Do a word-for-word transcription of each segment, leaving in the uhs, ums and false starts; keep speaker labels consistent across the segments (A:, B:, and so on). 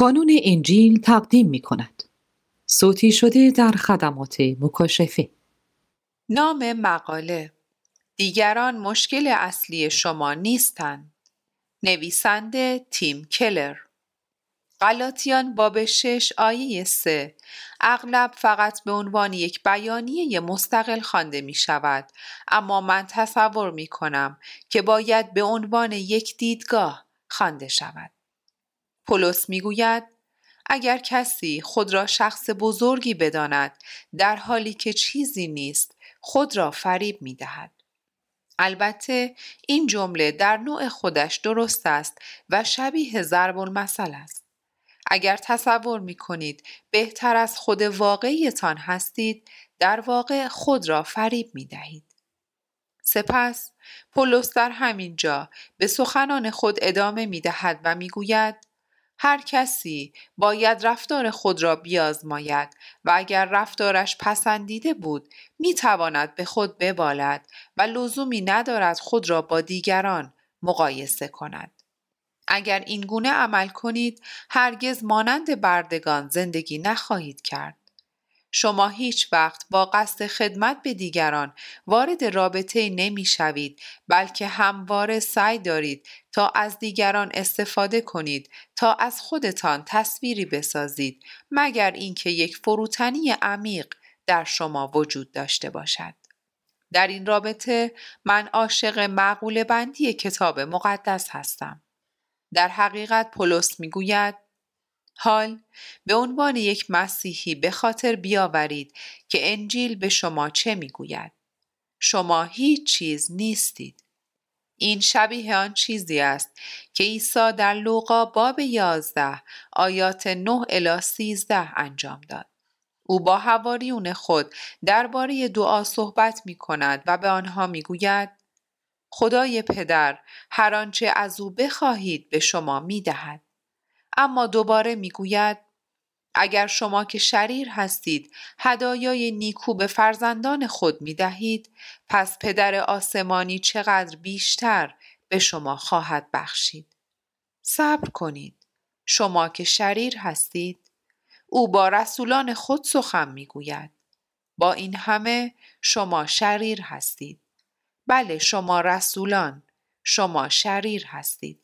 A: کانون انجیل تقدیم می کند. صوتی شده در خدمات مکاشفه.
B: نام مقاله: دیگران مشکل اصلی شما نیستند. نویسنده تیم کلر. غلاطیان باب شش آیه سه اغلب فقط به عنوان یک بیانیه مستقل خوانده می شود، اما من تصور می کنم که باید به عنوان یک دیدگاه خوانده شود. پولس می گوید اگر کسی خود را شخص بزرگی بداند در حالی که چیزی نیست، خود را فریب می دهد. البته این جمله در نوع خودش درست است و شبیه ضرب المثل است. اگر تصور می کنید بهتر از خود واقعیتان هستید، در واقع خود را فریب می دهید. سپس پولس در همین جا به سخنان خود ادامه می دهد و می گوید هر کسی باید رفتار خود را بیازماید و اگر رفتارش پسندیده بود می تواند به خود ببالد و لزومی ندارد خود را با دیگران مقایسه کند. اگر این گونه عمل کنید هرگز مانند بردگان زندگی نخواهید کرد. شما هیچ وقت با قصد خدمت به دیگران وارد رابطه نمی شوید، بلکه همواره سعی دارید تا از دیگران استفاده کنید تا از خودتان تصویری بسازید، مگر اینکه یک فروتنی عمیق در شما وجود داشته باشد. در این رابطه من عاشق مقوله بندی کتاب مقدس هستم. در حقیقت پولس می گوید حال به عنوان یک مسیحی به خاطر بیاورید که انجیل به شما چه می گوید. شما هیچ چیز نیستید. این شبیه آن چیزی است که عیسی در لوقا باب یازده آیات نه الی سیزده انجام داد. او با حواریون خود درباره دعا صحبت می کند و به آنها می گوید خدای پدر هر آنچه از او بخواهید به شما می دهد. اما دوباره می گوید اگر شما که شریر هستید هدایای نیکو به فرزندان خود می دهید، پس پدر آسمانی چقدر بیشتر به شما خواهد بخشید. صبر کنید. شما که شریر هستید. او با رسولان خود سخن می گوید. با این همه شما شریر هستید. بله شما رسولان، شما شریر هستید.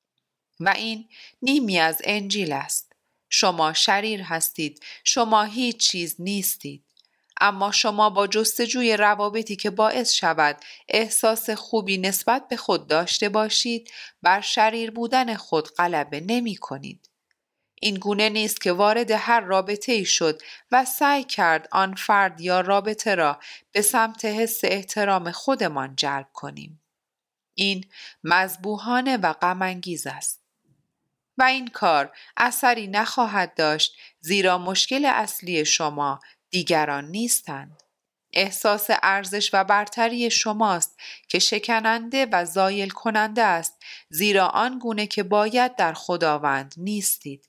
B: و این نیمی از انجیل است. شما شریر هستید. شما هیچ چیز نیستید. اما شما با جستجوی روابطی که باعث شود احساس خوبی نسبت به خود داشته باشید، بر شریر بودن خود غلبه نمی کنید. این گونه نیست که وارد هر رابطه‌ای شد و سعی کرد آن فرد یا رابطه را به سمت حس احترام خودمان جلب کنیم. این مذبوحانه و غم انگیز است. و این کار اثری نخواهد داشت، زیرا مشکل اصلی شما دیگران نیستند. احساس ارزش و برتری شماست که شکننده و زایل کننده است، زیرا آن گونه که باید در خداوند نیستید.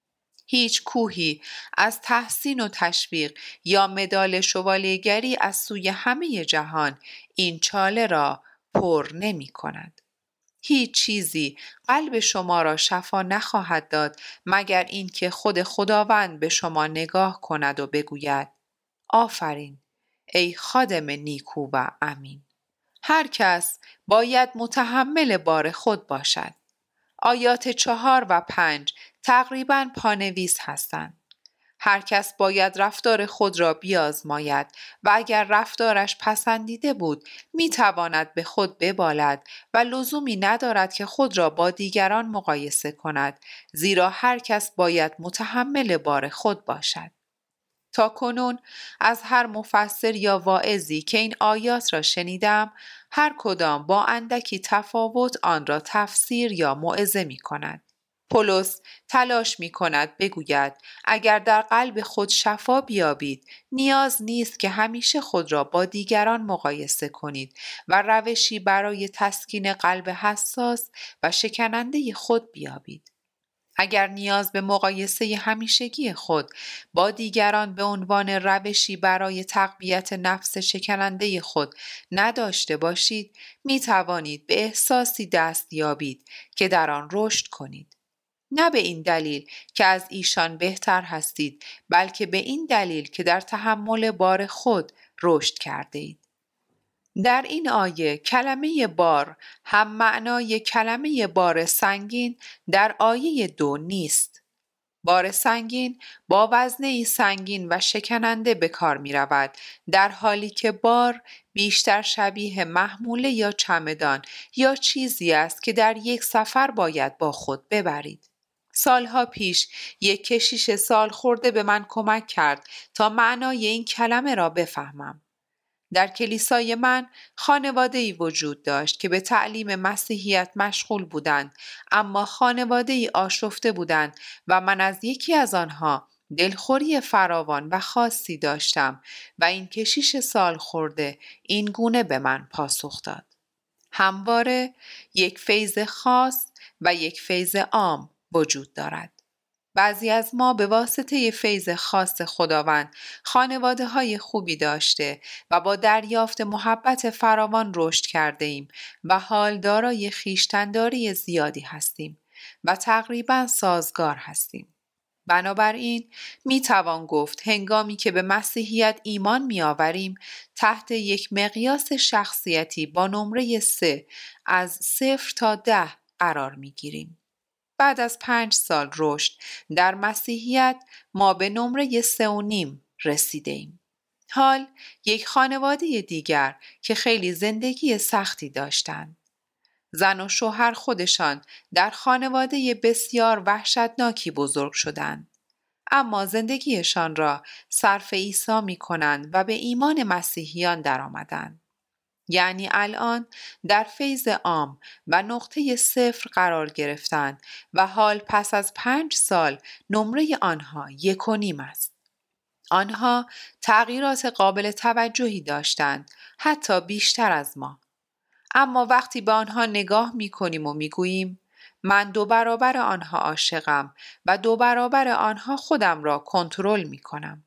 B: هیچ کوهی از تحسین و تشویق یا مدال شوالیه‌گری از سوی همه جهان این چاله را پر نمی کند. هیچ چیزی قلب شما را شفا نخواهد داد مگر اینکه خود خداوند به شما نگاه کند و بگوید آفرین ای خادم نیکو و امین. هر کس باید متحمل بار خود باشد. آیات چهار و پنج تقریباً پانویس هستند. هر کس باید رفتار خود را بیازماید و اگر رفتارش پسندیده بود می تواند به خود ببالد و لزومی ندارد که خود را با دیگران مقایسه کند، زیرا هر کس باید متحمل بار خود باشد. تا کنون از هر مفسر یا واعظی که این آیات را شنیدم، هر کدام با اندکی تفاوت آن را تفسیر یا موعظه می کند. پولس تلاش می کند بگوید اگر در قلب خود شفا بیابید، نیاز نیست که همیشه خود را با دیگران مقایسه کنید و روشی برای تسکین قلب حساس و شکننده خود بیابید. اگر نیاز به مقایسه همیشگی خود با دیگران به عنوان روشی برای تقویت نفس شکننده خود نداشته باشید، می توانید به احساسی دست یابید که در آن رشد کنید. نه به این دلیل که از ایشان بهتر هستید، بلکه به این دلیل که در تحمل بار خود رشد کرده اید. در این آیه کلمه بار هم معنای کلمه بار سنگین در آیه دو نیست. بار سنگین با وزنه‌ای سنگین و شکننده به کار می رود، در حالی که بار بیشتر شبیه محموله یا چمدان یا چیزی است که در یک سفر باید با خود ببرید. سالها پیش یک کشیش سال خورده به من کمک کرد تا معنای این کلمه را بفهمم. در کلیسای من خانواده‌ای وجود داشت که به تعلیم مسیحیت مشغول بودند، اما خانواده‌ای آشفته بودند و من از یکی از آنها دلخوری فراوان و خاصی داشتم و این کشیش سال خورده این گونه به من پاسخ داد: همواره یک فیض خاص و یک فیض عام وجود دارد. بعضی از ما به واسطه فیض خاص خداوند خانواده های خوبی داشته و با دریافت محبت فراوان رشد کرده ایم و حال دارای خویشتن‌داری زیادی هستیم و تقریباً سازگار هستیم. بنابراین می توان گفت هنگامی که به مسیحیت ایمان می آوریم تحت یک مقیاس شخصیتی با نمره سه از صفر تا ده قرار می گیریم. بعد از پنج سال رشد در مسیحیت ما به نمره سه و نیم رسیده ایم. حال یک خانواده دیگر که خیلی زندگی سختی داشتند. زن و شوهر خودشان در خانواده بسیار وحشتناکی بزرگ شدند. اما زندگیشان را صرف عیسی می کنند و به ایمان مسیحیان در آمدند. یعنی الان در فیض عام و نقطه صفر قرار گرفتند و حال پس از پنج سال نمره آنها یک و نیم است. آنها تغییرات قابل توجهی داشتند، حتی بیشتر از ما. اما وقتی به آنها نگاه می کنیم و می گوییم من دو برابر آنها عاشقم و دو برابر آنها خودم را کنترل می کنم.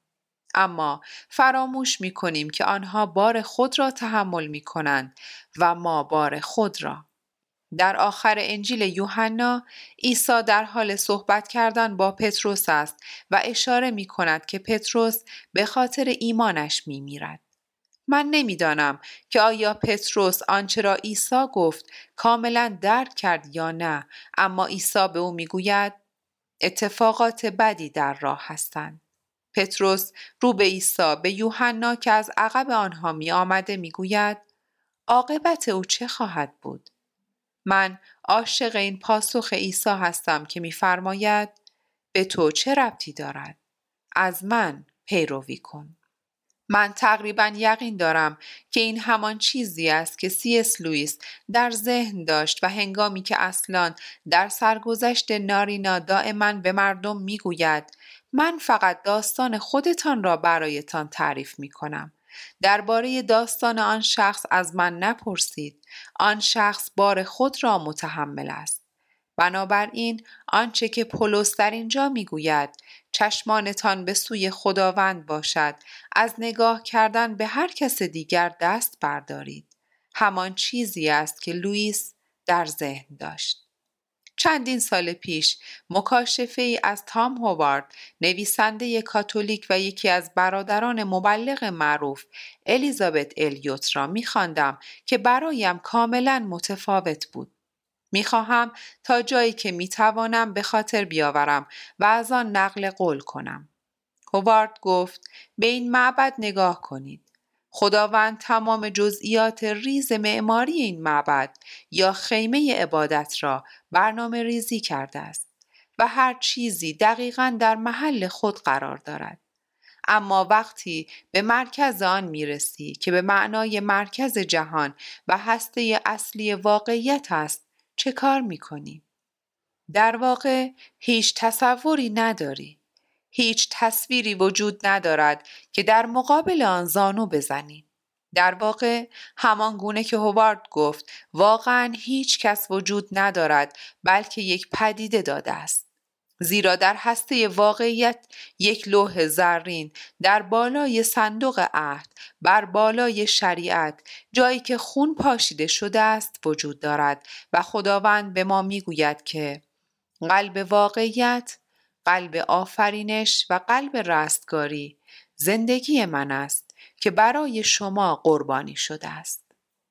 B: اما فراموش می کنیم که آنها بار خود را تحمل می کنند و ما بار خود را. در آخر انجیل یوحنا عیسی در حال صحبت کردن با پتروس است و اشاره می کند که پتروس به خاطر ایمانش می میرد. من نمیدانم که آیا پتروس آنچه را عیسی گفت کاملا درک کرد یا نه، اما عیسی به او می گوید اتفاقات بدی در راه هستند. پتروس رو به عیسی به یوحنا که از عقب آنها می آمده می گوید عاقبت او چه خواهد بود؟ من عاشق این پاسخ عیسی هستم که می فرماید به تو چه ربطی دارد؟ از من پیروی کن. من تقریبا یقین دارم که این همان چیزی است که سی اس لوئیس در ذهن داشت و هنگامی که اصلاً در سرگذشت نارینا دائما به مردم می گوید من فقط داستان خودتان را برایتان تعریف می کنم. درباره داستان آن شخص از من نپرسید. آن شخص بار خود را متحمل است. بنابراین آنچه که پولس در اینجا می گوید چشمانتان به سوی خداوند باشد، از نگاه کردن به هر کس دیگر دست بردارید، همان چیزی است که لوئیس در ذهن داشت. چندین سال پیش مکاشفه ای از تام هوارد، نویسنده کاتولیک و یکی از برادران مبلغ معروف الیزابت الیوت را می خواندم که برایم کاملا متفاوت بود. می خواهم تا جایی که می توانم به خاطر بیاورم و از آن نقل قول کنم. هوارد گفت به این معبد نگاه کنید. خداوند تمام جزئیات ریز معماری این معبد یا خیمه عبادت را برنامه ریزی کرده است و هر چیزی دقیقاً در محل خود قرار دارد. اما وقتی به مرکز آن میرسی که به معنای مرکز جهان و هسته اصلی واقعیت است، چه کار میکنی؟ در واقع هیچ تصوری نداری. هیچ تصویری وجود ندارد که در مقابل آن زانو بزنی. در واقع همان گونه که هوارد گفت واقعا هیچ کس وجود ندارد بلکه یک پدیده داده است. زیرا در هسته واقعیت یک لوح زرین در بالای صندوق عهد بر بالای شریعت جایی که خون پاشیده شده است وجود دارد و خداوند به ما میگوید که قلب واقعیت، قلب آفرینش و قلب رستگاری زندگی من است که برای شما قربانی شده است.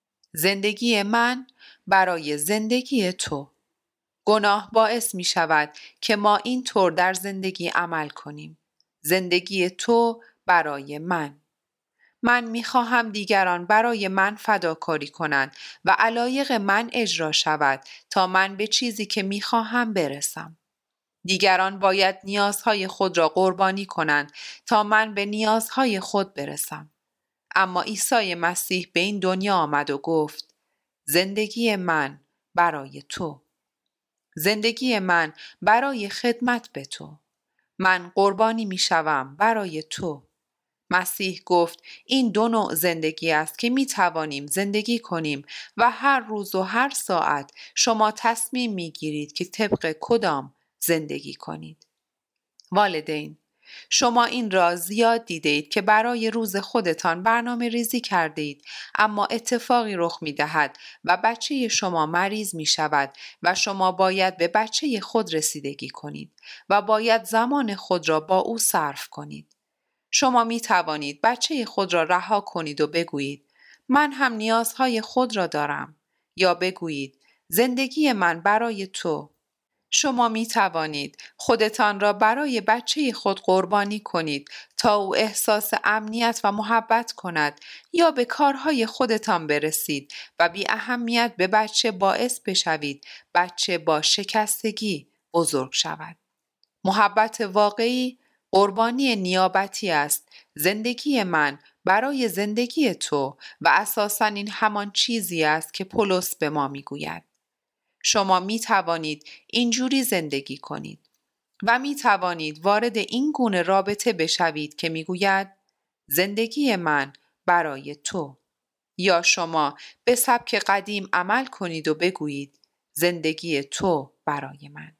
B: زندگی من برای زندگی تو. گناه باعث می شود که ما این طور در زندگی عمل کنیم. زندگی تو برای من. من می خواهم دیگران برای من فداکاری کنند و علایق من اجرا شود تا من به چیزی که می خواهم برسم. دیگران باید نیازهای خود را قربانی کنند تا من به نیازهای خود برسم. اما عیسی مسیح به این دنیا آمد و گفت: زندگی من برای تو. زندگی من برای خدمت به تو. من قربانی می شوم برای تو. مسیح گفت این دو نوع زندگی است که می توانیم زندگی کنیم و هر روز و هر ساعت شما تصمیم می گیرید که طبق کدام زندگی کنید. والدین، شما این را زیاد دیدید که برای روز خودتان برنامه ریزی کردید، اما اتفاقی رخ می دهد و بچه شما مریض می شود و شما باید به بچه خود رسیدگی کنید و باید زمان خود را با او صرف کنید. شما می توانید بچه خود را رها کنید و بگویید من هم نیازهای خود را دارم، یا بگویید زندگی من برای تو. شما می توانید خودتان را برای بچه خود قربانی کنید تا او احساس امنیت و محبت کند، یا به کارهای خودتان برسید و بی اهمیت به بچه باعث بشوید بچه با شکستگی بزرگ شود. محبت واقعی قربانی نیابتی است. زندگی من برای زندگی تو و اساساً این همان چیزی است که پولس به ما می گوید. شما می توانید اینجوری زندگی کنید و می توانید وارد این گونه رابطه بشوید که می گوید زندگی من برای تو، یا شما به سبک قدیم عمل کنید و بگویید زندگی تو برای من.